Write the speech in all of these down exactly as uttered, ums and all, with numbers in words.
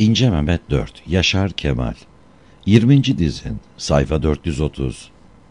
İnce Mehmet dört, Yaşar Kemal. yirminci dizin, sayfa dört yüz otuz.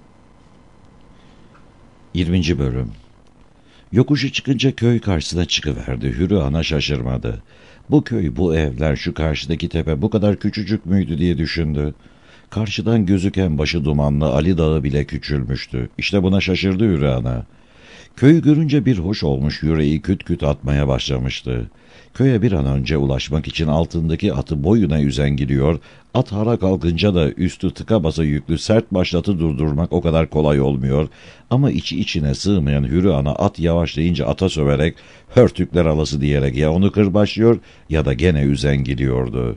yirminci bölüm. Yokuşu çıkınca köy karşısına çıkıverdi. Hürü ana şaşırmadı. Bu köy, bu evler, şu karşıdaki tepe bu kadar küçücük müydü diye düşündü. Karşıdan gözüken başı dumanlı Ali Dağı bile küçülmüştü. İşte buna şaşırdı Hürü ana. Köyü görünce bir hoş olmuş, yüreği küt küt atmaya başlamıştı. Köye bir an önce ulaşmak için altındaki atı boyuna üzen gidiyor, at hara kalkınca da üstü tıka basa yüklü sert başlatı durdurmak o kadar kolay olmuyor, ama içi içine sığmayan Hürü ana at yavaşlayınca ata söverek, hörtükler alası diyerek ya onu kırbaçlıyor ya da gene üzen gidiyordu.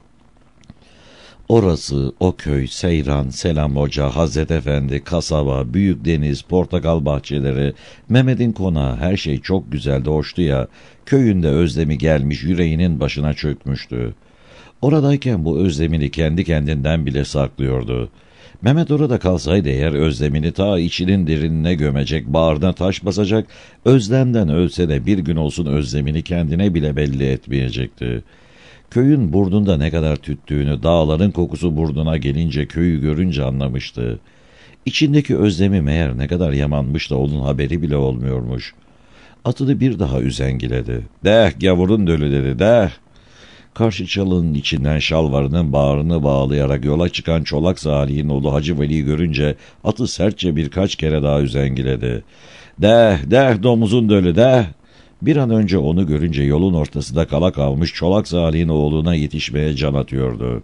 Orası, o köy, Seyran, Selam Hoca, Hazret Efendi, kasaba, büyük deniz, portakal bahçeleri, Mehmet'in konağı, her şey çok güzeldi, hoştu ya. Köyünde özlemi gelmiş, yüreğinin başına çökmüştü. Oradayken bu özlemini kendi kendinden bile saklıyordu. Mehmet orada kalsaydı eğer özlemini ta içinin derinine gömecek, bağrına taş basacak, özlemden ölse de bir gün olsun özlemini kendine bile belli etmeyecekti. Köyün burnunda ne kadar tüttüğünü, dağların kokusu burnuna gelince köyü görünce anlamıştı. İçindeki özlemi meğer ne kadar yamanmış da onun haberi bile olmuyormuş. Atını bir daha üzengiledi. "Deh gavurun dölü" dedi, "deh." Karşı çalının içinden şalvarının bağrını bağlayarak yola çıkan Çolak Salih'in oğlu Hacı Veli'yi görünce atı sertçe birkaç kere daha üzengiledi. "Deh, deh domuzun dölü, deh." Bir an önce onu görünce yolun ortasında kala kalmış Çolak Salih'in oğluna yetişmeye can atıyordu.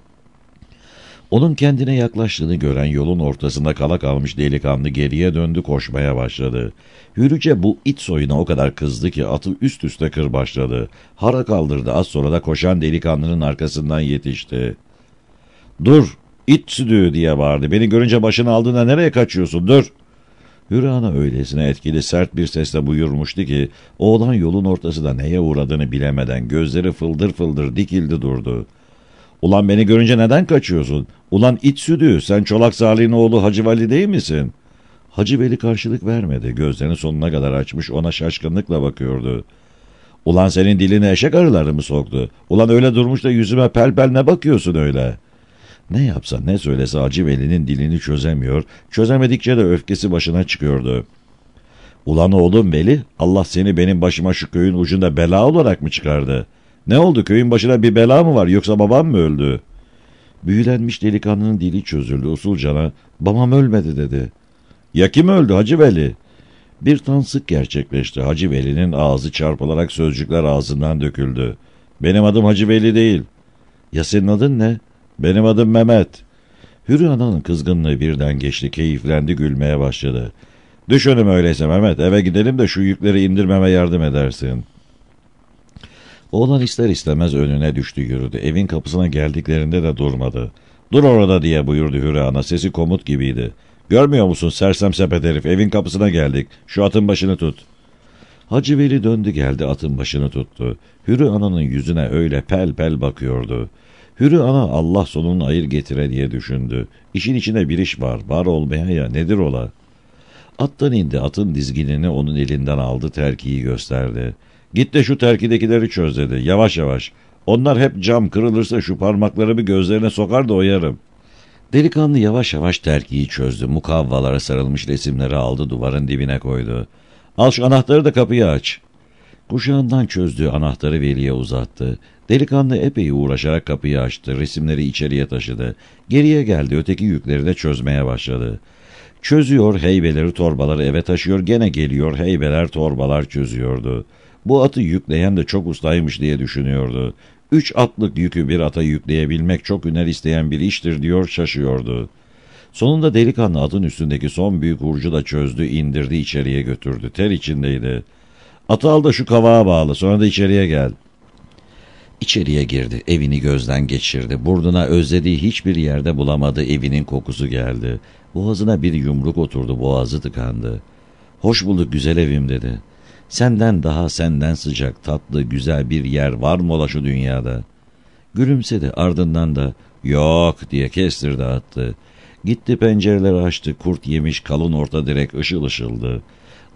Onun kendine yaklaştığını gören yolun ortasında kala kalmış delikanlı geriye döndü, koşmaya başladı. Hürüce bu it soyuna o kadar kızdı ki atı üst üste kırbaçladı. Hara kaldırdı, az sonra da koşan delikanlının arkasından yetişti. "Dur, it südüğü!" diye bağırdı. "Beni görünce başını aldığında nereye kaçıyorsun, dur!" Hürü ana öylesine etkili sert bir sesle buyurmuştu ki oğlan yolun ortasında neye uğradığını bilemeden gözleri fıldır fıldır dikildi durdu. "Ulan beni görünce neden kaçıyorsun? Ulan it südüğü, sen Çolak Salih'in oğlu Hacı Veli değil misin?" Hacı Veli karşılık vermedi. Gözlerini sonuna kadar açmış ona şaşkınlıkla bakıyordu. "Ulan senin diline eşek arıları mı soktu? Ulan öyle durmuş da yüzüme pel pel ne bakıyorsun öyle?" Ne yapsa ne söylese Hacı Veli'nin dilini çözemiyor, çözemedikçe de öfkesi başına çıkıyordu. "Ulan oğlum Veli, Allah seni benim başıma şu köyün ucunda bela olarak mı çıkardı? Ne oldu, köyün başına bir bela mı var, yoksa babam mı öldü?" Büyülenmiş delikanlının dili çözüldü usulcana, "Babam ölmedi" dedi. "Ya kim öldü Hacı Veli?" Bir tansık gerçekleşti. Hacı Veli'nin ağzı çarpılarak sözcükler ağzından döküldü. "Benim adım Hacı Veli değil." "Ya senin adın ne?" "Benim adım Mehmet." Hürü ananın kızgınlığı birden geçti, keyiflendi, gülmeye başladı. "Düş önüme öyleyse Mehmet, eve gidelim de şu yükleri indirmeme yardım edersin." Oğlan ister istemez önüne düştü, yürüdü. Evin kapısına geldiklerinde de durmadı. "Dur orada" diye buyurdu Hürü ana, sesi komut gibiydi. "Görmüyor musun sersem sepet herif, evin kapısına geldik, şu atın başını tut." Hacı Veli döndü geldi, atın başını tuttu. Hürü ananın yüzüne öyle pel pel bakıyordu. Hürü ana Allah sonunu hayır getire diye düşündü. İşin içinde bir iş var, var olmaya ya, nedir ola? Attan indi, atın dizginini onun elinden aldı, terkiyi gösterdi. "Git de şu terkidekileri çöz" dedi, "yavaş yavaş. Onlar hep cam, kırılırsa şu parmaklarımı gözlerine sokar da oyarım." Delikanlı yavaş yavaş terkiyi çözdü, mukavvalara sarılmış resimleri aldı, duvarın dibine koydu. "Al şu anahtarı da kapıyı aç." Kuşağından çözdüğü anahtarı Veli'ye uzattı. Delikanlı epey uğraşarak kapıyı açtı, resimleri içeriye taşıdı. Geriye geldi, öteki yükleri de çözmeye başladı. Çözüyor, heybeleri torbaları eve taşıyor, gene geliyor, heybeler torbalar çözüyordu. Bu atı yükleyen de çok ustaymış diye düşünüyordu. Üç atlık yükü bir ata yükleyebilmek çok hüner isteyen bir iştir diyor, şaşıyordu. Sonunda delikanlı atın üstündeki son büyük hurcu da çözdü, indirdi, içeriye götürdü. Ter içindeydi. "Atı al da şu kavağa bağlı, sonra da içeriye gel." İçeriye girdi, evini gözden geçirdi. Burnuna özlediği hiçbir yerde bulamadığı evinin kokusu geldi. Boğazına bir yumruk oturdu, boğazı tıkandı. "Hoş bulduk güzel evim" dedi. "Senden daha senden sıcak, tatlı, güzel bir yer var mı ola şu dünyada?" Gülümsedi, ardından da "Yok" diye kestirdi attı. Gitti pencereleri açtı, kurt yemiş kalın orta direk ışıl ışıldı.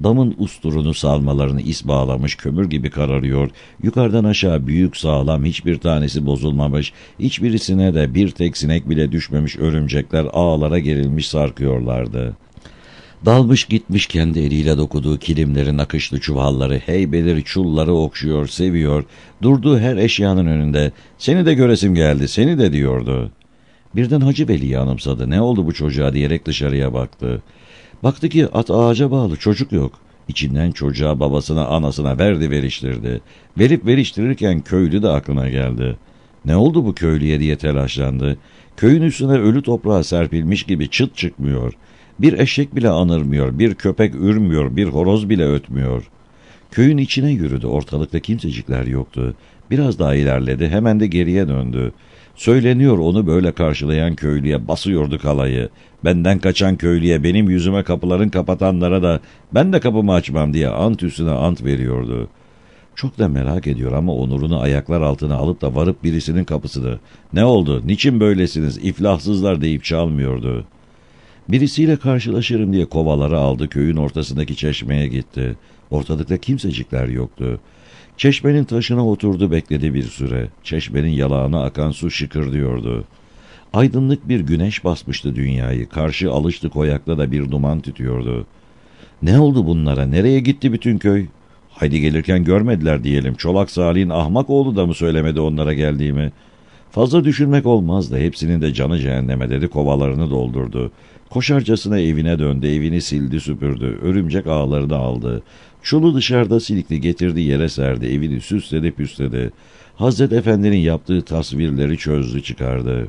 Damın usturunu salmalarını is bağlamış, kömür gibi kararıyor. Yukarıdan aşağı büyük sağlam, hiçbir tanesi bozulmamış, hiçbirisine de bir tek sinek bile düşmemiş örümcekler ağlara gerilmiş sarkıyorlardı. Dalmış gitmiş kendi eliyle dokuduğu kilimlerin akışlı çuvalları, heybeleri, çulları okşuyor, seviyor. Durduğu her eşyanın önünde "Seni de göresim geldi, seni de" diyordu. Birden Hacı Veli'yi anımsadı. "Ne oldu bu çocuğa?" diyerek dışarıya baktı. Baktı ki at ağaca bağlı, çocuk yok. İçinden çocuğa, babasına, anasına verdi veriştirdi. Verip veriştirirken köylü de aklına geldi. Ne oldu bu köylüye diye telaşlandı. Köyün üstüne ölü toprağa serpilmiş gibi çıt çıkmıyor. Bir eşek bile anırmıyor, bir köpek ürmüyor, bir horoz bile ötmüyor. Köyün içine yürüdü, ortalıkta kimsecikler yoktu. Biraz daha ilerledi, hemen de geriye döndü. Söyleniyor onu böyle karşılayan köylüye, basıyordu kalayı. Benden kaçan köylüye, benim yüzüme kapıların kapatanlara da ben de kapımı açmam diye ant üstüne ant veriyordu. Çok da merak ediyor ama onurunu ayaklar altına alıp da varıp birisinin kapısını "Ne oldu, niçin böylesiniz, iflahsızlar" deyip çalmıyordu. Birisiyle karşılaşırım diye kovaları aldı, köyün ortasındaki çeşmeye gitti. Ortalıkta kimsecikler yoktu. Çeşmenin taşına oturdu, bekledi bir süre. Çeşmenin yalağına akan su şıkırdıyordu. Aydınlık bir güneş basmıştı dünyayı. Karşı alıştı koyakta da bir duman tütüyordu. Ne oldu bunlara? Nereye gitti bütün köy? Haydi gelirken görmediler diyelim. Çolak Salih'in ahmak oğlu da mı söylemedi onlara geldiğimi? Fazla düşünmek olmazdı. Hepsinin de canı cehenneme dedi, kovalarını doldurdu. Koşarcasına evine döndü, evini sildi süpürdü. Örümcek ağlarını aldı. Çulu dışarıda silikli getirdi, yere serdi. Evini süsledi püsledi. Hazret Efendi'nin yaptığı tasvirleri çözdü çıkardı.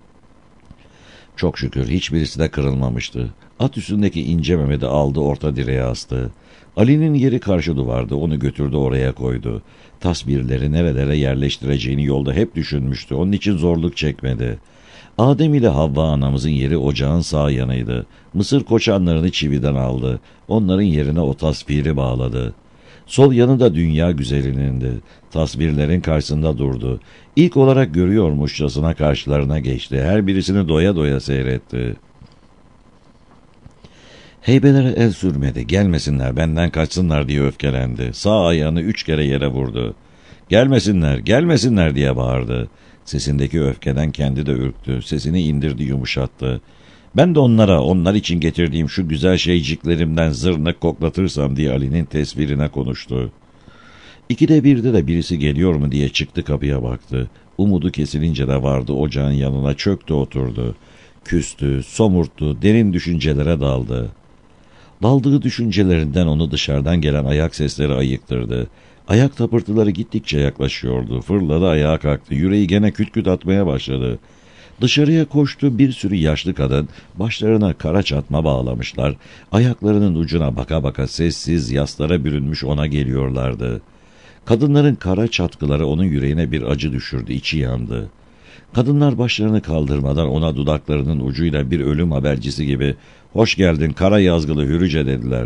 Çok şükür hiçbirisi de kırılmamıştı. At üstündeki ince Mehmet'i aldı, orta direğe astı. Ali'nin yeri karşı duvardı, onu götürdü oraya koydu. Tasvirleri nerelere yerleştireceğini yolda hep düşünmüştü, onun için zorluk çekmedi. Adem ile Havva anamızın yeri ocağın sağ yanıydı. Mısır koçanlarını çividen aldı, onların yerine o tasviri bağladı. Sol yanı da dünya güzelinindi. Tasvirlerin karşısında durdu. İlk olarak görüyormuşçasına karşılarına geçti. Her birisini doya doya seyretti. Heybelere el sürmedi. Gelmesinler, benden kaçsınlar diye öfkelendi. Sağ ayağını üç kere yere vurdu. Gelmesinler, gelmesinler diye bağırdı. Sesindeki öfkeden kendi de ürktü. Sesini indirdi, yumuşattı. Ben de onlara, onlar için getirdiğim şu güzel şeyciklerimden zırnık koklatırsam diye Ali'nin tesvirine konuştu. İkide birde de birisi geliyor mu diye çıktı, kapıya baktı. Umudu kesilince de vardı ocağın yanına, çöktü oturdu. Küstü, somurttu, derin düşüncelere daldı. Daldığı düşüncelerinden onu dışarıdan gelen ayak sesleri ayıktırdı. Ayak tapırtıları gittikçe yaklaşıyordu. Fırladı, ayağa kalktı. Yüreği gene küt küt atmaya başladı. Dışarıya koştu, bir sürü yaşlı kadın başlarına kara çatma bağlamışlar. Ayaklarının ucuna baka baka sessiz yaslara bürünmüş ona geliyorlardı. Kadınların kara çatkıları onun yüreğine bir acı düşürdü, içi yandı. Kadınlar başlarını kaldırmadan ona dudaklarının ucuyla bir ölüm habercisi gibi "Hoş geldin kara yazgılı Hürüce" dediler.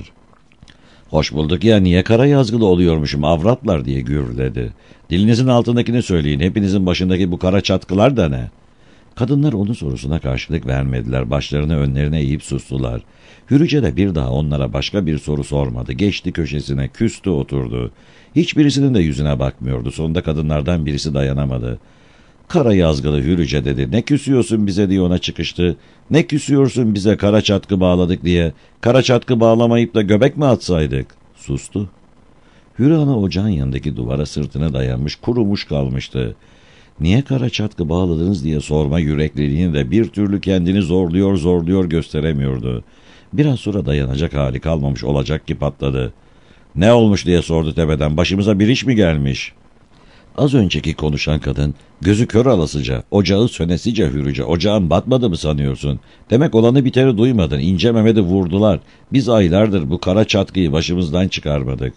"Hoş bulduk ya, niye kara yazgılı oluyormuşum avratlar" diye gürledi. "Dilinizin altındakini söyleyin, hepinizin başındaki bu kara çatkılar da ne?" Kadınlar onun sorusuna karşılık vermediler, başlarını önlerine eğip sustular. Hürüce de bir daha onlara başka bir soru sormadı, geçti köşesine, küstü oturdu. Hiçbirisinin de yüzüne bakmıyordu, sonunda kadınlardan birisi dayanamadı. "Kara yazgılı Hürüce" dedi, "ne küsüyorsun bize" diye ona çıkıştı. "Ne küsüyorsun bize, kara çatkı bağladık diye? Kara çatkı bağlamayıp da göbek mi atsaydık?" Sustu. Hürü Ana ocağın yanındaki duvara sırtına dayanmış, kurumuş kalmıştı. Niye kara çatkı bağladınız diye sorma yürekliliğini de bir türlü kendini zorluyor zorluyor gösteremiyordu. Biraz sonra dayanacak hali kalmamış olacak ki patladı. "Ne olmuş?" diye sordu tepeden. "Başımıza bir iş mi gelmiş?" Az önceki konuşan kadın gözü kör alasıca, ocağı sönesice Hürüce, "Ocağın batmadı mı sanıyorsun? Demek olanı biteri duymadın. İnce Mehmet'i vurdular. Biz aylardır bu kara çatkıyı başımızdan çıkarmadık."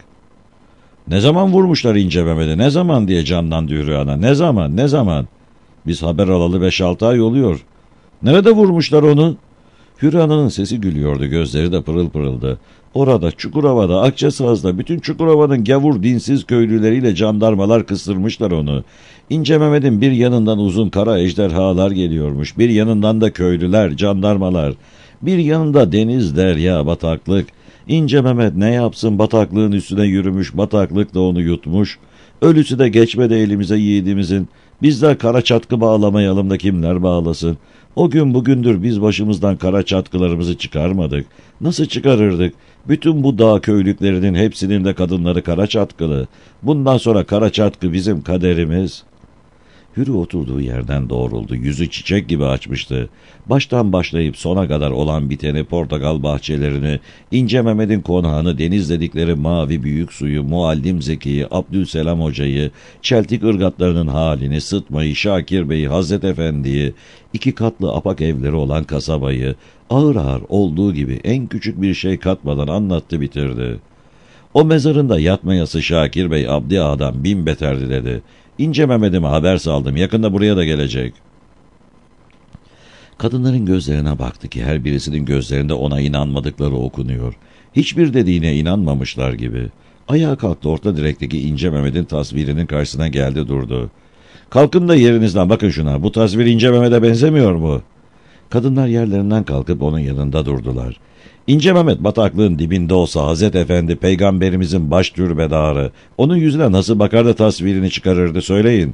"Ne zaman vurmuşlar İnce Mehmet'i, ne zaman?" diye canlandı Hürü Ana. "Ne zaman, ne zaman? Biz haber alalı beş altı ay oluyor." "Nerede vurmuşlar onu?" Hürü Ana'nın sesi gülüyordu, gözleri de pırıl pırıldı. Orada Çukurova'da, Akçasaz'da bütün Çukurova'nın gavur dinsiz köylüleriyle jandarmalar kıstırmışlar onu. İnce Mehmet'in bir yanından uzun kara ejderhalar geliyormuş, bir yanından da köylüler, jandarmalar, bir yanında deniz, derya, bataklık. İnce Mehmet ne yapsın, bataklığın üstüne yürümüş, bataklık da onu yutmuş. Ölüsü de geçmedi elimize yiğidimizin. Bizler kara çatkı bağlamayalım da kimler bağlasın? O gün bugündür biz başımızdan kara çatkılarımızı çıkarmadık. Nasıl çıkarırdık? Bütün bu dağ köylüklerinin hepsinin de kadınları kara çatkılı. Bundan sonra kara çatkı bizim kaderimiz. Hürü oturduğu yerden doğruldu. Yüzü çiçek gibi açmıştı. Baştan başlayıp sona kadar olan biteni, portakal bahçelerini, İnce Mehmet'in konağını, denizledikleri mavi büyük suyu, Muallim Zeki'yi, Abdülselam Hoca'yı, çeltik ırgatlarının halini, Sıtma'yı, Şakir Bey'i, Hazret Efendi'yi, iki katlı apak evleri olan kasabayı, ağır ağır olduğu gibi en küçük bir şey katmadan anlattı bitirdi. O mezarında yatmayası Şakir Bey Abdi Ağa'dan bin beterdi dedi. İnce Mehmet'ime haber saldım, yakında buraya da gelecek. Kadınların gözlerine baktı ki her birisinin gözlerinde ona inanmadıkları okunuyor. Hiçbir dediğine inanmamışlar gibi. Ayağa kalktı, orta direkteki İnce Mehmet'in tasvirinin karşısına geldi durdu. Kalkın da yerinizden bakın şuna, bu tasvir İnce Mehmet'e benzemiyor mu? Kadınlar yerlerinden kalkıp onun yanında durdular. İnce Mehmet bataklığın dibinde olsa Hazret Efendi peygamberimizin baş türbedarı, onun yüzüne nasıl bakar da tasvirini çıkarırdı söyleyin.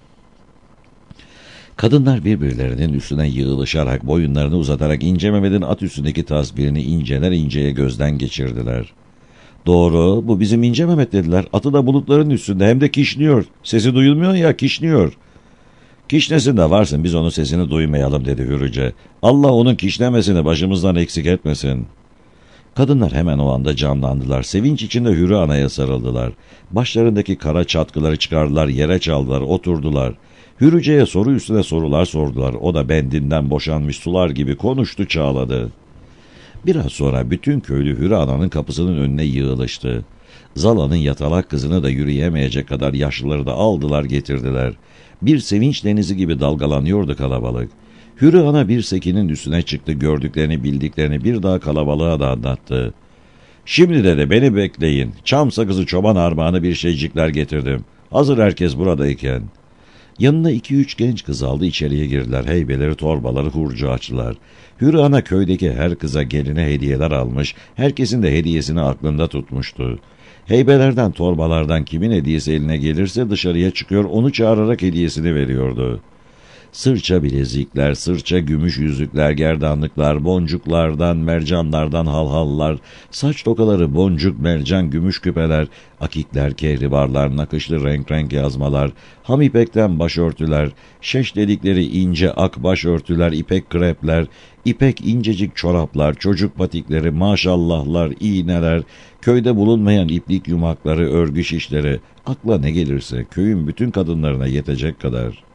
Kadınlar birbirlerinin üstüne yığılışarak, boyunlarını uzatarak İnce Mehmet'in at üstündeki tasvirini inceler inceye gözden geçirdiler. Doğru, bu bizim İnce Mehmet dediler. Atı da bulutların üstünde, hem de kişniyor. Sesi duyulmuyor ya, kişniyor. Kişnesinde varsın, biz onun sesini duymayalım dedi Hürüce. Allah onun kişnemesini başımızdan eksik etmesin. Kadınlar hemen o anda canlandılar. Sevinç içinde Hürü Ana'ya sarıldılar. Başlarındaki kara çatkıları çıkardılar, yere çaldılar, oturdular. Hürüce'ye soru üstüne sorular sordular. O da bendinden boşanmış sular gibi konuştu, çağladı. Biraz sonra bütün köylü Hürü Ana'nın kapısının önüne yığılıştı. Zala'nın yatalak kızını da yürüyemeyecek kadar yaşlıları da aldılar getirdiler. Bir sevinç denizi gibi dalgalanıyordu kalabalık. Hürü Ana bir sekinin üstüne çıktı, gördüklerini bildiklerini bir daha kalabalığa da anlattı. Şimdi de de beni bekleyin. Çam sakızı çoban armağanı bir şeycikler getirdim. Hazır herkes buradayken. Yanına iki üç genç kız aldı, içeriye girdiler. Heybeleri, torbaları hurcu açtılar. Hürü Ana köydeki her kıza, geline hediyeler almış, herkesin de hediyesini aklında tutmuştu. Heybelerden, torbalardan kimin hediyesi eline gelirse dışarıya çıkıyor, onu çağırarak hediyesini veriyordu. Sırça bilezikler, sırça gümüş yüzükler, gerdanlıklar, boncuklardan, mercanlardan halhallar, saç tokaları, boncuk, mercan, gümüş küpeler, akikler, kehribarlar, nakışlı renk renk yazmalar, ham ipekten başörtüler, şeş delikleri ince ak başörtüler, ipek krepler, ipek incecik çoraplar, çocuk patikleri, maşallahlar, iğneler, köyde bulunmayan iplik yumakları, örgü şişleri, akla ne gelirse köyün bütün kadınlarına yetecek kadar.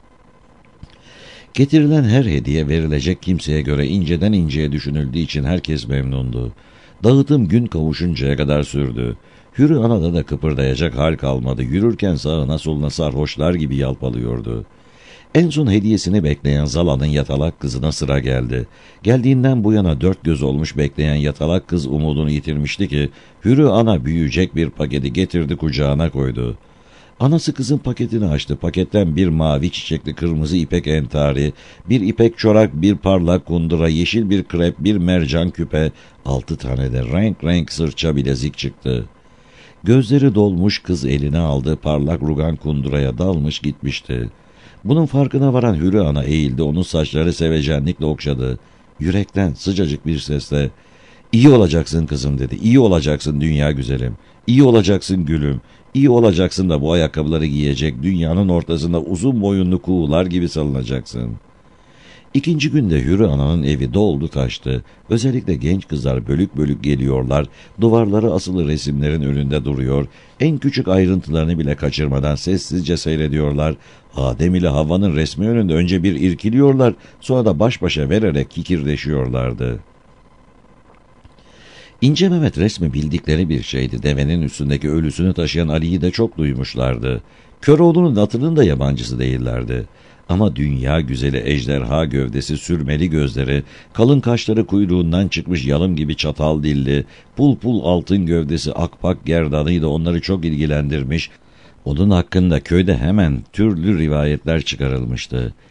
Getirilen her hediye verilecek kimseye göre inceden inceye düşünüldüğü için herkes memnundu. Dağıtım gün kavuşuncaya kadar sürdü. Hürü Ana'da da kıpırdayacak hal kalmadı. Yürürken sağına soluna sarhoşlar gibi yalpalıyordu. En son hediyesini bekleyen Zala'nın yatalak kızına sıra geldi. Geldiğinden bu yana dört göz olmuş bekleyen yatalak kız umudunu yitirmişti ki Hürü Ana büyüyecek bir paketi getirdi, kucağına koydu. Anası kızın paketini açtı. Paketten bir mavi çiçekli kırmızı ipek entari, bir ipek çorak, bir parlak kundura, yeşil bir krep, bir mercan küpe, altı tane de renk renk sırça bilezik çıktı. Gözleri dolmuş kız eline aldı, parlak rugan kunduraya dalmış gitmişti. Bunun farkına varan Hürü Ana eğildi, onun saçları sevecenlikle okşadı. Yürekten sıcacık bir sesle, "İyi olacaksın kızım" dedi. "İyi olacaksın dünya güzelim. İyi olacaksın gülüm. İyi olacaksın da bu ayakkabıları giyecek, dünyanın ortasında uzun boyunlu kuğular gibi salınacaksın." İkinci günde Hürü Ana'nın evi doldu taştı. Özellikle genç kızlar bölük bölük geliyorlar, duvarları asılı resimlerin önünde duruyor, en küçük ayrıntılarını bile kaçırmadan sessizce seyrediyorlar. Adem ile Havva'nın resmi önünde önce bir irkiliyorlar, sonra da baş başa vererek kikirdeşiyorlardı. İnce Mehmet resmi bildikleri bir şeydi. Devenin üstündeki ölüsünü taşıyan Ali'yi de çok duymuşlardı. Köroğlu'nun atının da yabancısı değillerdi. Ama dünya güzeli ejderha gövdesi, sürmeli gözleri, kalın kaşları kuyruğundan çıkmış yalım gibi çatal dilli, pul pul altın gövdesi, akpak gerdanıydı, onları çok ilgilendirmiş. Onun hakkında köyde hemen türlü rivayetler çıkarılmıştı.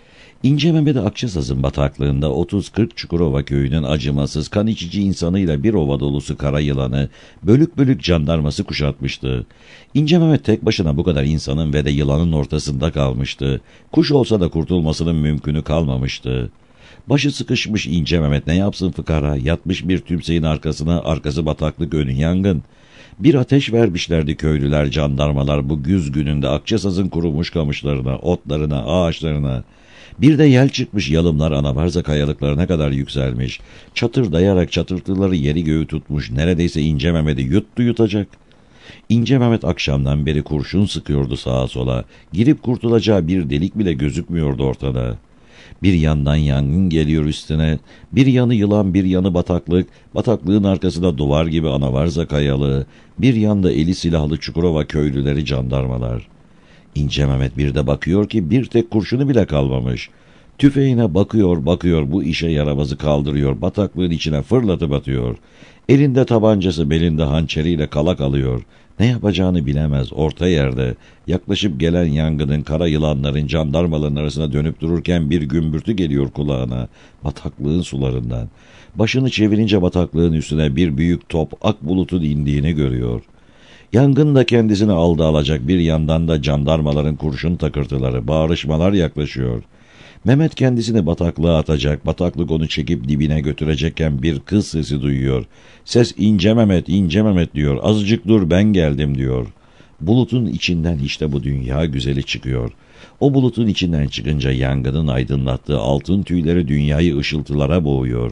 İnce Mehmet Akçasaz'ın bataklığında otuz kırk Çukurova köyünün acımasız kan içici insanıyla bir ova dolusu kara yılanı, bölük bölük jandarması kuşatmıştı. İnce Mehmet tek başına bu kadar insanın ve de yılanın ortasında kalmıştı. Kuş olsa da kurtulmasının mümkünü kalmamıştı. Başı sıkışmış İnce Mehmet ne yapsın fıkara, yatmış bir tümseyin arkasına, arkası bataklık önü yangın. Bir ateş vermişlerdi köylüler, jandarmalar bu güz gününde Akçasaz'ın kurumuş kamışlarına, otlarına, ağaçlarına. Bir de yel çıkmış yalımlar Anavarza kayalıklarına kadar yükselmiş. Çatırdayarak çatırtıları yeri göğü tutmuş, neredeyse İnce Mehmet'i yuttu yutacak. İnce Mehmet akşamdan beri kurşun sıkıyordu sağa sola. Girip kurtulacağı bir delik bile gözükmüyordu ortada. Bir yandan yangın geliyor üstüne, bir yanı yılan, bir yanı bataklık, bataklığın arkasında duvar gibi Anavarza kayalığı, bir yanda eli silahlı Çukurova köylüleri, jandarmalar. İnce Mehmet bir de bakıyor ki bir tek kurşunu bile kalmamış. Tüfeğine bakıyor bakıyor, bu işe yaramazı kaldırıyor, bataklığın içine fırlatıp atıyor. Elinde tabancası, belinde hançeriyle kala kalıyor. Ne yapacağını bilemez, orta yerde. Yaklaşıp gelen yangının, kara yılanların, jandarmaların arasına dönüp dururken bir gümbürtü geliyor kulağına, bataklığın sularından. Başını çevirince bataklığın üstüne bir büyük top ak bulutun indiğini görüyor. Yangın da kendisini aldı alacak, bir yandan da jandarmaların kurşun takırtıları, bağırışmalar yaklaşıyor. Mehmet kendisini bataklığa atacak, bataklık onu çekip dibine götürecekken bir kız sesi duyuyor. Ses İnce Mehmet, İnce Mehmet diyor, azıcık dur ben geldim diyor. Bulutun içinden işte bu dünya güzeli çıkıyor. O bulutun içinden çıkınca yangının aydınlattığı altın tüyleri dünyayı ışıltılara boğuyor.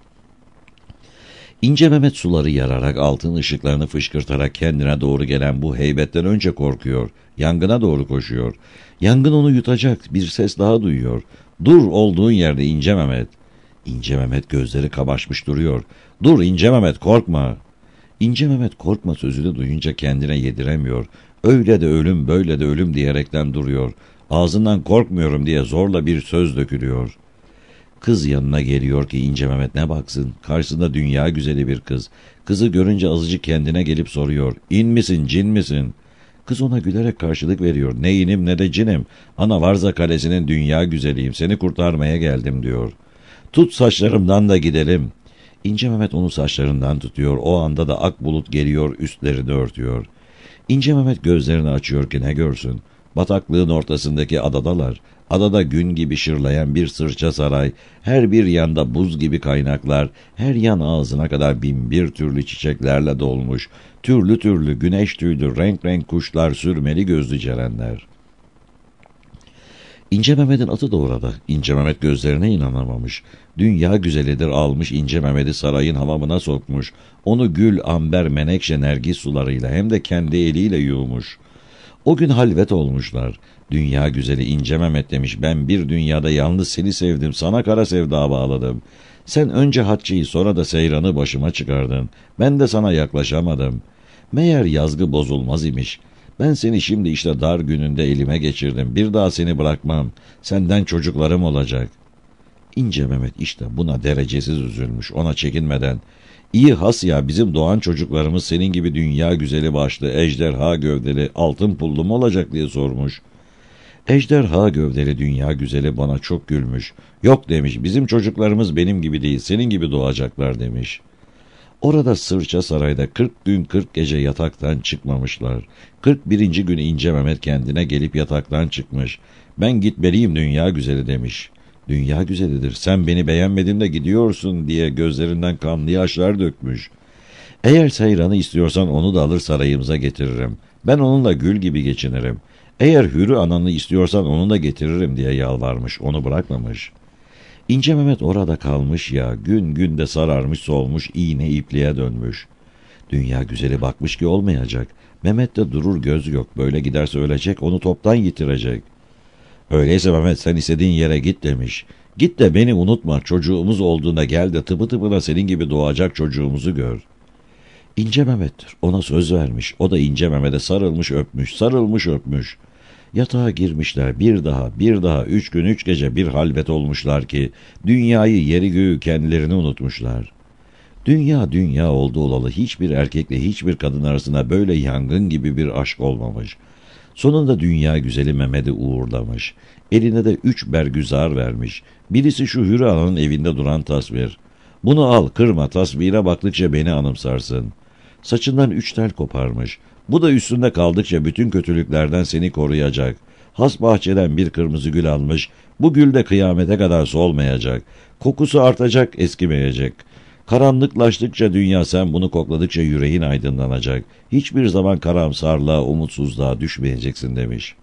İnce Mehmet suları yararak, altın ışıklarını fışkırtarak kendine doğru gelen bu heybetten önce korkuyor. Yangına doğru koşuyor. Yangın onu yutacak, bir ses daha duyuyor. Dur olduğun yerde İnce Mehmet. İnce Mehmet gözleri kamaşmış duruyor. Dur İnce Mehmet, korkma. İnce Mehmet korkma sözünü duyunca kendine yediremiyor. Öyle de ölüm, böyle de ölüm diyerekten duruyor. Ağzından korkmuyorum diye zorla bir söz dökülüyor. Kız yanına geliyor ki İnce Mehmet ne baksın, karşısında dünya güzeli bir kız. Kızı görünce azıcık kendine gelip soruyor, İn misin, cin misin? Kız ona gülerek karşılık veriyor, ne inim ne de cinim, Anavarza kalesinin dünya güzeliyim, seni kurtarmaya geldim diyor. Tut saçlarımdan da gidelim. İnce Mehmet onu saçlarından tutuyor, o anda da ak bulut geliyor, üstlerini örtüyor. İnce Mehmet gözlerini açıyor ki ne görsün? Bataklığın ortasındaki adadalar. Adada gün gibi şırlayan bir sırça saray, her bir yanda buz gibi kaynaklar, her yan ağzına kadar bin bir türlü çiçeklerle dolmuş, türlü türlü güneş tüylü renk renk kuşlar, sürmeli gözlü cerenler. İnce Mehmet'in atı da orada. İnce Mehmet gözlerine inanamamış. Dünya güzelidir almış İnce Mehmet'i sarayın hamamına sokmuş. Onu gül, amber, menekşe, nergis sularıyla hem de kendi eliyle yuğmuş. O gün halvet olmuşlar. Dünya güzeli İnce Mehmet demiş, ben bir dünyada yalnız seni sevdim, sana kara sevda bağladım. Sen önce Hatice'yi sonra da Seyran'ı başıma çıkardın. Ben de sana yaklaşamadım. Meğer yazgı bozulmaz imiş. Ben seni şimdi işte dar gününde elime geçirdim. Bir daha seni bırakmam. Senden çocuklarım olacak. İnce Mehmet işte buna derecesiz üzülmüş, ona çekinmeden. İyi has ya, bizim doğan çocuklarımız senin gibi dünya güzeli başlı, ejderha gövdeli, altın pullu mu olacak diye sormuş. Ejderha gövdeli dünya güzeli bana çok gülmüş. Yok demiş, bizim çocuklarımız benim gibi değil, senin gibi doğacaklar demiş. Orada Sırça Saray'da kırk gün kırk gece yataktan çıkmamışlar. Kırk birinci gün İnce Mehmet kendine gelip yataktan çıkmış. Ben gitmeliyim dünya güzeli demiş. Dünya güzelidir, sen beni beğenmedin de gidiyorsun diye gözlerinden kanlı yaşlar dökmüş. Eğer Seyran'ı istiyorsan onu da alır sarayımıza getiririm. Ben onunla gül gibi geçinirim. Eğer Hürü ananı istiyorsan onu da getiririm diye yalvarmış, onu bırakmamış. İnce Mehmet orada kalmış ya, gün günde sararmış solmuş, iğne ipliğe dönmüş. Dünya güzeli bakmış ki olmayacak. Mehmet de durur göz yok, böyle giderse ölecek, onu toptan yitirecek. Öyleyse Mehmet sen istediğin yere git demiş. Git de beni unutma, çocuğumuz olduğunda gel de tıpı tıpına senin gibi doğacak çocuğumuzu gör. İnce Mehmet'tir, ona söz vermiş, o da İnce Mehmet'e sarılmış öpmüş, sarılmış öpmüş. Yatağa girmişler, bir daha, bir daha, üç gün üç gece bir halvet olmuşlar ki, dünyayı yeri göğü kendilerini unutmuşlar. Dünya dünya oldu olalı hiçbir erkekle hiçbir kadın arasında böyle yangın gibi bir aşk olmamış. Sonunda dünya güzeli Mehmet'i uğurlamış. Eline de üç bergüzar vermiş. Birisi şu Hürü Ana'nın evinde duran tasvir. Bunu al, kırma, tasvire baktıkça beni anımsarsın. Saçından üç tel koparmış. Bu da üstünde kaldıkça bütün kötülüklerden seni koruyacak. Has bahçeden bir kırmızı gül almış. Bu gül de kıyamete kadar solmayacak. Kokusu artacak, eskimeyecek. Karanlıklaştıkça dünya, sen bunu kokladıkça yüreğin aydınlanacak. Hiçbir zaman karamsarlığa, umutsuzluğa düşmeyeceksin demiş.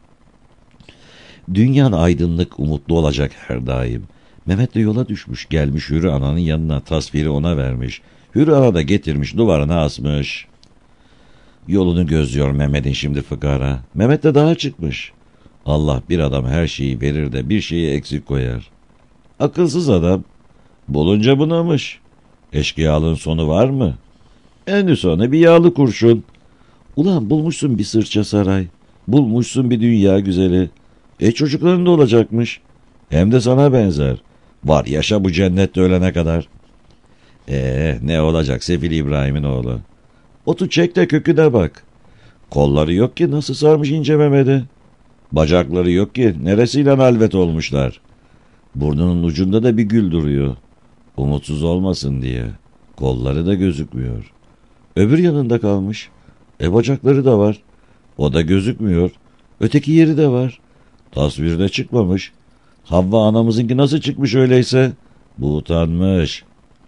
Dünyan aydınlık, umutlu olacak her daim. Mehmet de yola düşmüş, gelmiş Hürü Ana'nın yanına, tasviri ona vermiş. Hürü Ana da getirmiş, duvarına asmış. Yolunu gözlüyor Mehmet'in şimdi fıkara. Mehmet de daha çıkmış. Allah bir adam her şeyi verir de bir şeyi eksik koyar. Akılsız adam. Bulunca bunamış. Eşkıyalığın sonu var mı? En sonu bir yağlı kurşun. Ulan bulmuşsun bir sırça saray. Bulmuşsun bir dünya güzeli. E çocukların da olacakmış. Hem de sana benzer. Var yaşa bu cennette ölene kadar. Eee ne olacak Sefil İbrahim'in oğlu. Otu çek de köküne bak. Kolları yok ki nasıl sarmış ince Mehmet'i. Bacakları yok ki neresiyle halvet olmuşlar. Burnunun ucunda da bir gül duruyor. Umutsuz olmasın diye. Kolları da gözükmüyor. Öbür yanında kalmış. E bacakları da var. O da gözükmüyor. Öteki yeri de var. Tasvirde çıkmamış. Havva anamızınki nasıl çıkmış öyleyse? Bu utanmış.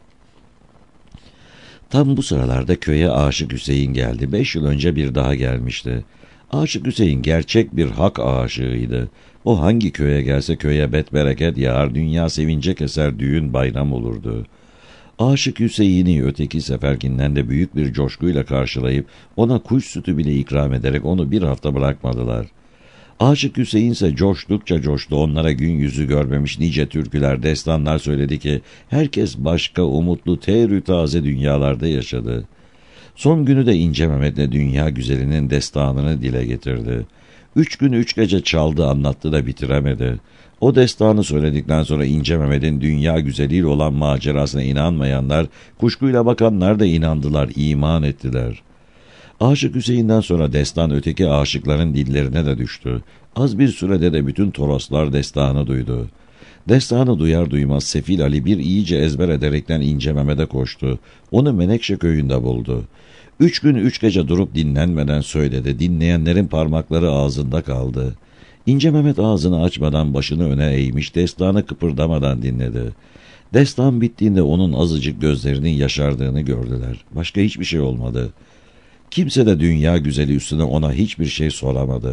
Tam bu sıralarda köye Aşık Hüseyin geldi. Beş yıl önce bir daha gelmişti. Aşık Hüseyin gerçek bir hak aşığıydı. O hangi köye gelse köye bet bereket yağar, dünya sevince keser, düğün bayram olurdu. Aşık Hüseyin'i öteki seferkinden de büyük bir coşkuyla karşılayıp ona kuş sütü bile ikram ederek onu bir hafta bırakmadılar. Aşık Hüseyin ise coştukça coştu, onlara gün yüzü görmemiş nice türküler, destanlar söyledi ki herkes başka umutlu terü taze dünyalarda yaşadı. Son günü de İnce Mehmet'le dünya güzelinin destanını dile getirdi. Üç gün üç gece çaldı, anlattı da bitiremedi. O destanı söyledikten sonra İnce Mehmet'in dünya güzeliyle olan macerasına inanmayanlar, kuşkuyla bakanlar da inandılar, iman ettiler. Aşık Hüseyin'den sonra destan öteki aşıkların dillerine de düştü. Az bir sürede de bütün Toroslar destanı duydu. Destanı duyar duymaz Sefil Ali bir iyice ezber ederekten İnce Mehmet'e koştu. Onu Menekşe köyünde buldu. Üç gün üç gece durup dinlenmeden söyledi. Dinleyenlerin parmakları ağzında kaldı. İnce Mehmet ağzını açmadan başını öne eğmiş, destanı kıpırdamadan dinledi. Destan bittiğinde onun azıcık gözlerinin yaşardığını gördüler. Başka hiçbir şey olmadı. Kimse de dünya güzeli üstüne ona hiçbir şey soramadı.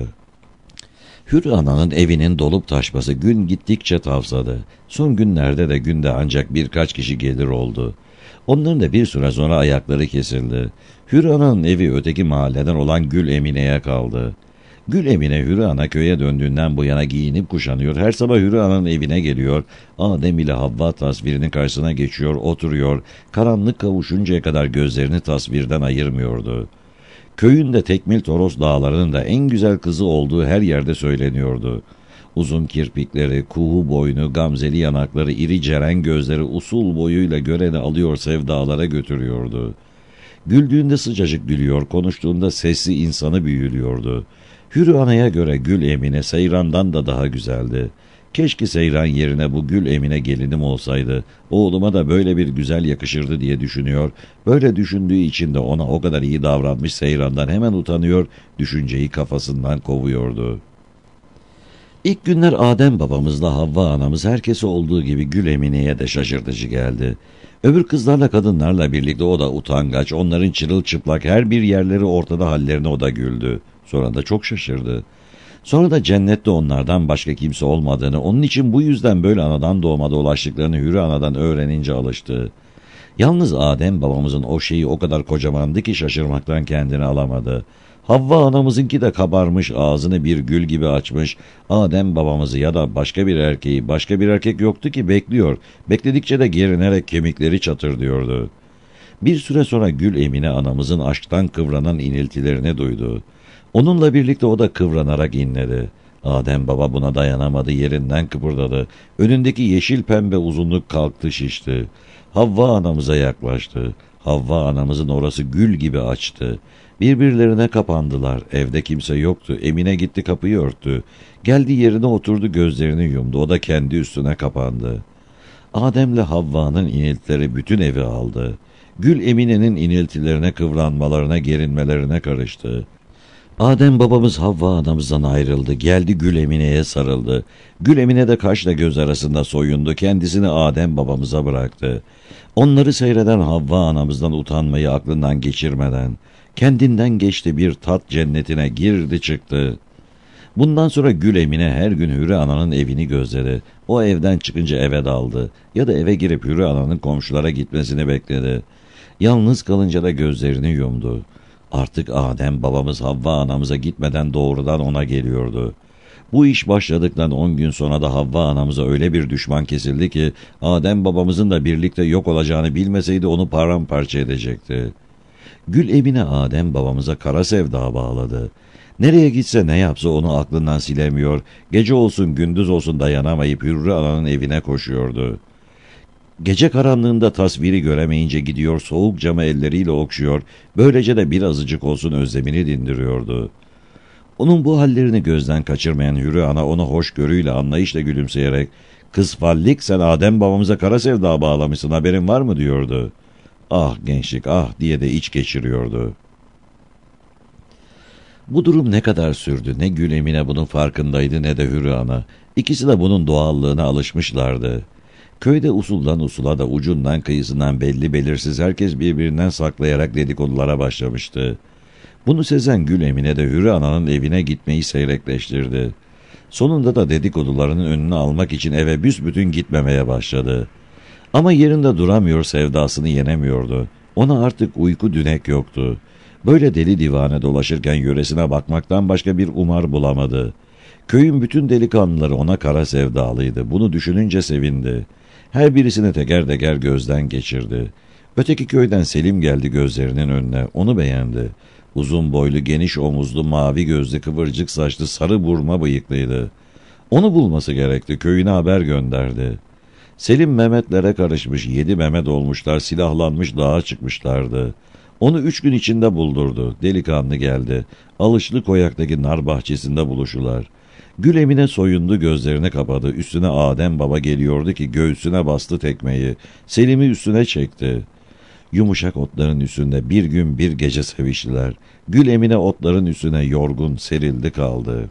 Hürü Ana'nın evinin dolup taşması gün gittikçe tavsadı. Son günlerde de günde ancak birkaç kişi gelir oldu. Onların da bir süre sonra ayakları kesildi. Hürü Ana'nın evi öteki mahalleden olan Gül Emine'ye kaldı. Gül Emine Hürü Ana köye döndüğünden bu yana giyinip kuşanıyor. Her sabah Hürü Ana'nın evine geliyor. Adem ile Havva tasvirinin karşısına geçiyor, oturuyor. Karanlık kavuşuncaya kadar gözlerini tasvirden ayırmıyordu. Köyünde Tekmil Toros dağlarının da en güzel kızı olduğu her yerde söyleniyordu. Uzun kirpikleri, kuğu boynu, gamzeli yanakları, iri ceren gözleri usul boyuyla göreni alıyor, sevdalara götürüyordu. Güldüğünde sıcacık gülüyor, konuştuğunda sesli insanı büyülüyordu. Hürü Ana'ya göre Gül Emine Seyran'dan da daha güzeldi. Keşke Seyran yerine bu Gül Emine gelinim olsaydı, oğluma da böyle bir güzel yakışırdı diye düşünüyor. Böyle düşündüğü için de ona o kadar iyi davranmış Seyran'dan hemen utanıyor, düşünceyi kafasından kovuyordu. İlk günler Adem babamızla Havva anamız herkese olduğu gibi Gül Emine'ye de şaşırtıcı geldi. Öbür kızlarla kadınlarla birlikte o da utangaç, onların çırılçıplak her bir yerleri ortada hallerine o da güldü. Sonra da çok şaşırdı. Sonra da cennette onlardan başka kimse olmadığını, onun için bu yüzden böyle anadan doğma dolaştıklarını Hürü Ana'dan öğrenince alıştı. Yalnız Adem babamızın o şeyi o kadar kocamandı ki şaşırmaktan kendini alamadı. Havva anamızınki de kabarmış, ağzını bir gül gibi açmış. Adem babamızı ya da başka bir erkeği, başka bir erkek yoktu ki bekliyor. Bekledikçe de gerinerek kemikleri çatırdıyordu. Bir süre sonra Gül Emine anamızın aşktan kıvranan iniltilerini duydu. Onunla birlikte o da kıvranarak inledi. Adem baba buna dayanamadı, yerinden kıpırdadı. Önündeki yeşil pembe uzunluk kalktı, şişti. Havva anamıza yaklaştı. Havva anamızın orası gül gibi açtı. Birbirlerine kapandılar. Evde kimse yoktu. Emine gitti kapıyı örttü. Geldi yerine oturdu, gözlerini yumdu. O da kendi üstüne kapandı. Adem'le Havva'nın iniltileri bütün evi aldı. Gül Emine'nin iniltilerine, kıvranmalarına, gerinmelerine karıştı. Adem babamız Havva anamızdan ayrıldı. Geldi Gül Emine'ye sarıldı. Gül Emine de kaşla göz arasında soyundu. Kendisini Adem babamıza bıraktı. Onları seyreden Havva anamızdan utanmayı aklından geçirmeden, kendinden geçti, bir tat cennetine girdi çıktı. Bundan sonra Gül Emine her gün Hürri Ana'nın evini gözledi. O evden çıkınca eve daldı. Ya da eve girip Hürri Ana'nın komşulara gitmesini bekledi. Yalnız kalınca da gözlerini yumdu. Artık Adem babamız Havva anamıza gitmeden doğrudan ona geliyordu. Bu iş başladıktan on gün sonra da Havva anamıza öyle bir düşman kesildi ki Adem babamızın da birlikte yok olacağını bilmeseydi onu paramparça edecekti. Gül Emine Adem babamıza kara sevda bağladı. Nereye gitse ne yapsa onu aklından silemiyor, gece olsun gündüz olsun dayanamayıp Hürri Ana'nın evine koşuyordu. Gece karanlığında tasviri göremeyince gidiyor, soğuk camı elleriyle okşuyor, böylece de birazcık olsun özlemini dindiriyordu. Onun bu hallerini gözden kaçırmayan Hürri Ana ona hoşgörüyle, anlayışla gülümseyerek, "Kız fallik, sen Adem babamıza kara sevda bağlamışsın, haberin var mı?" diyordu. "Ah gençlik, ah!" diye de iç geçiriyordu. Bu durum ne kadar sürdü, ne Gül Emine bunun farkındaydı ne de Hürri Ana. İkisi de bunun doğallığına alışmışlardı. Köyde usuldan usula da ucundan kıyısından belli belirsiz herkes birbirinden saklayarak dedikodulara başlamıştı. Bunu sezen Gül Emine de Hürri Ana'nın evine gitmeyi seyrekleştirdi. Sonunda da dedikodularının önünü almak için eve büsbütün gitmemeye başladı. Ama yerinde duramıyor, sevdasını yenemiyordu. Ona artık uyku dünek yoktu. Böyle deli divane dolaşırken yöresine bakmaktan başka bir umar bulamadı. Köyün bütün delikanlıları ona kara sevdalıydı. Bunu düşününce sevindi. Her birisini teker teker gözden geçirdi. Öteki köyden Selim geldi gözlerinin önüne. Onu beğendi. Uzun boylu, geniş omuzlu, mavi gözlü, kıvırcık saçlı, sarı burma bıyıklıydı. Onu bulması gerekti. Köyüne haber gönderdi. Selim Mehmetlere karışmış, yedi Mehmet olmuşlar, silahlanmış dağa çıkmışlardı. Onu üç gün içinde buldurdu. Delikanlı geldi. Alışlı Koyak'taki nar bahçesinde buluşular. Gül Emine soyundu, gözlerini kapadı. Üstüne Adem baba geliyordu ki göğsüne bastı tekmeyi. Selim'i üstüne çekti. Yumuşak otların üstünde bir gün bir gece seviştiler. Gül Emine otların üstüne yorgun serildi kaldı.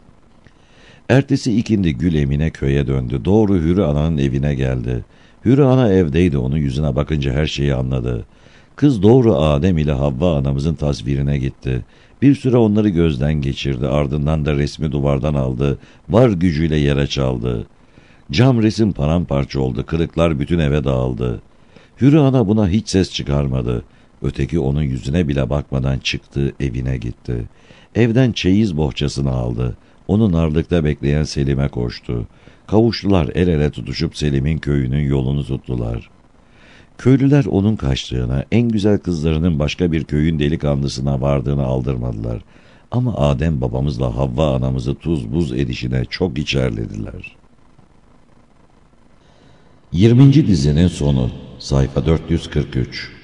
Ertesi ikindi Gül Emine köye döndü. Doğru Hürri Ana'nın evine geldi. Hürri Ana evdeydi, onun yüzüne bakınca her şeyi anladı. Kız doğru Adem ile Havva anamızın tasvirine gitti. Bir süre onları gözden geçirdi, ardından da resmi duvardan aldı, var gücüyle yere çaldı. Cam resim paramparça oldu, kırıklar bütün eve dağıldı. Hürri Ana buna hiç ses çıkarmadı. Öteki onun yüzüne bile bakmadan çıktı, evine gitti. Evden çeyiz bohçasını aldı. Onu narlıkta bekleyen Selim'e koştu. Kavuştular, el ele tutuşup Selim'in köyünün yolunu tuttular. Köylüler onun kaçtığına, en güzel kızlarının başka bir köyün delikanlısına vardığını aldırmadılar. Ama Adem babamızla Havva anamızı tuz buz edişine çok içerlediler. yirminci dizinin sonu, sayfa dört yüz kırk üç.